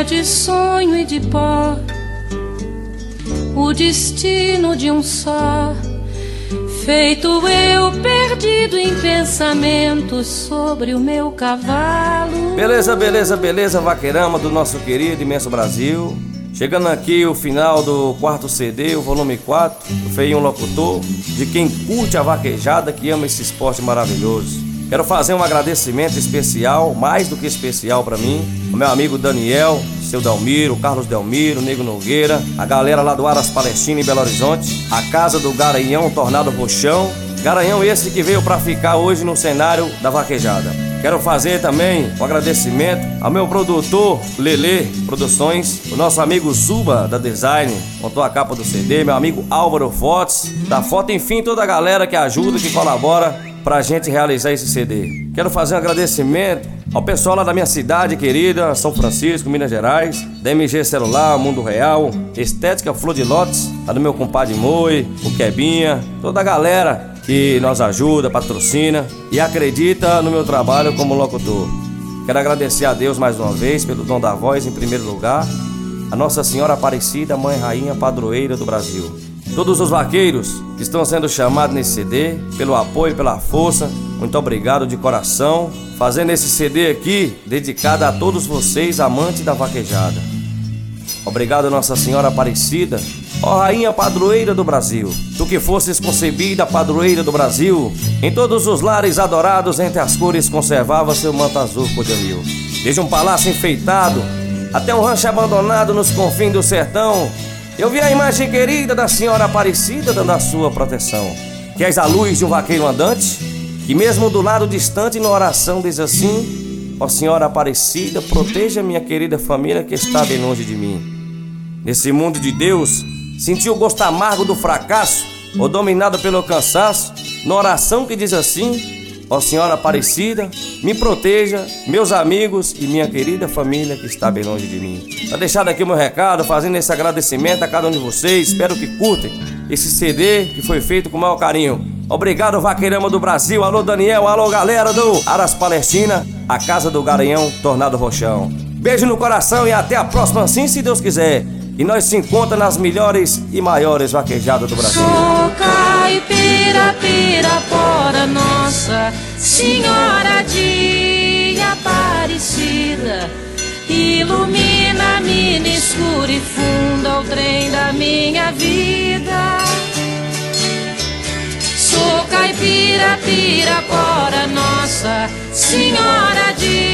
é de sonho e de pó, o destino de um só, feito eu perdido em pensamentos sobre o meu cavalo. Beleza, beleza, beleza, vaqueirama do nosso querido imenso Brasil. Chegando aqui o final do quarto CD, o volume 4, do Feinho Locutor, de quem curte a vaquejada, que ama esse esporte maravilhoso. Quero fazer um agradecimento especial, mais do que especial pra mim, ao meu amigo Daniel, seu Delmiro, Carlos Delmiro, Nego Nogueira, a galera lá do Aras Palestina em Belo Horizonte, a casa do Garanhão Tornado Roxão, Garanhão esse que veio pra ficar hoje no cenário da vaquejada. Quero fazer também um agradecimento ao meu produtor Lelê Produções, o nosso amigo Zuba da Design, montou a capa do CD, meu amigo Álvaro Fotos, da foto, enfim, toda a galera que ajuda, que colabora pra gente realizar esse CD. Quero fazer um agradecimento ao pessoal lá da minha cidade querida, São Francisco, Minas Gerais, da MG Celular, Mundo Real, Estética Flor de Lótus, lá do meu compadre Moi, o Quebinha, toda a galera que nos ajuda, patrocina e acredita no meu trabalho como locutor. Quero agradecer a Deus mais uma vez pelo dom da voz em primeiro lugar, a Nossa Senhora Aparecida, Mãe Rainha Padroeira do Brasil. Todos os vaqueiros que estão sendo chamados nesse CD, pelo apoio, pela força, muito obrigado de coração. Fazendo esse CD aqui, dedicado a todos vocês, amantes da vaquejada. Obrigado, Nossa Senhora Aparecida, ó Rainha Padroeira do Brasil. Tu que fosses concebida, Padroeira do Brasil, em todos os lares adorados, entre as cores conservava seu manto azul por de mil. Desde um palácio enfeitado, até um rancho abandonado nos confins do sertão, eu vi a imagem querida da Senhora Aparecida dando a sua proteção. Que és a luz de um vaqueiro andante, que mesmo do lado distante na oração diz assim: ó Senhora Aparecida, proteja minha querida família que está bem longe de mim. Nesse mundo de Deus, senti o gosto amargo do fracasso, ou dominado pelo cansaço, na oração que diz assim: ó Senhora Aparecida, me proteja, meus amigos e minha querida família que está bem longe de mim. Tá deixado aqui o meu recado, fazendo esse agradecimento a cada um de vocês. Espero que curtem esse CD que foi feito com o maior carinho. Obrigado, vaqueirama do Brasil. Alô, Daniel. Alô, galera do Aras Palestina, a casa do Garanhão Tornado Roxão. Beijo no coração e até a próxima, assim, se Deus quiser. E nós se encontramos nas melhores e maiores vaquejadas do Brasil. Sou caipira, pirapora, Nossa Senhora de Aparecida, ilumina-me no escuro e funda o trem da minha vida. Sou caipira, pirapora, Nossa Senhora de